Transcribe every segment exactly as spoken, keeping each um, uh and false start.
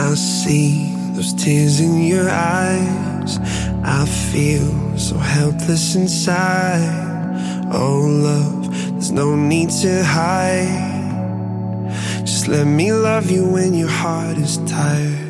I see those tears in your eyes. I feel so helpless inside. Oh love, there's no need to hide. Just let me love you when your heart is tired.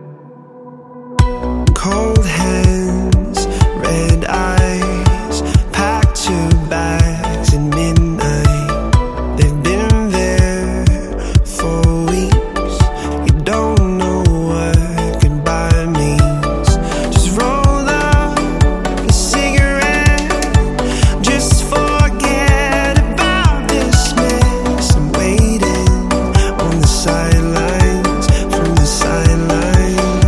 Cold hands, red eyes, packed your bags at midnight. They've been there for weeks. You don't know what goodbye means. Just roll up a cigarette. Just forget about this mess. I'm waiting on the sidelines, from the sidelines.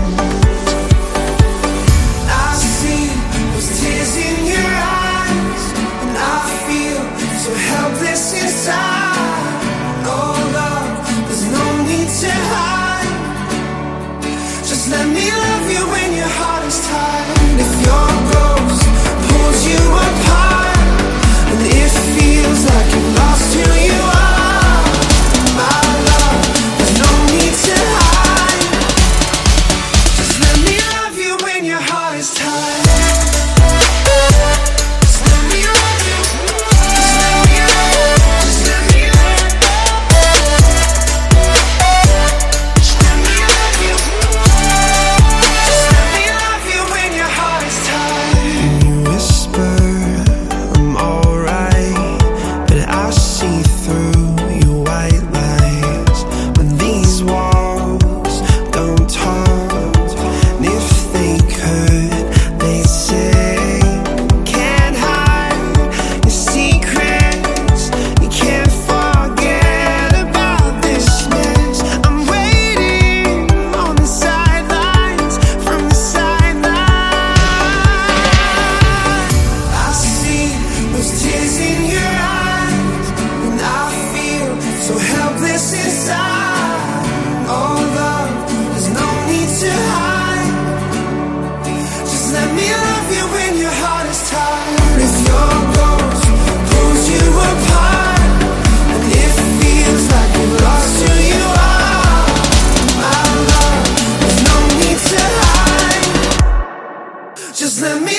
Helpless inside. Oh love, there's no need to hide. Just let me love you when your heart is tired. If your ghost pulls you apart, and it feels like you lost who you are, my love, there's no need to hide. Just let me love you when your heart is tired. So helpless inside. Oh love, there's no need to hide. Just let me love you when your heart is tired. If your ghost pulls you apart, and it feels like you lost who you are, my love, there's no need to hide. Just let me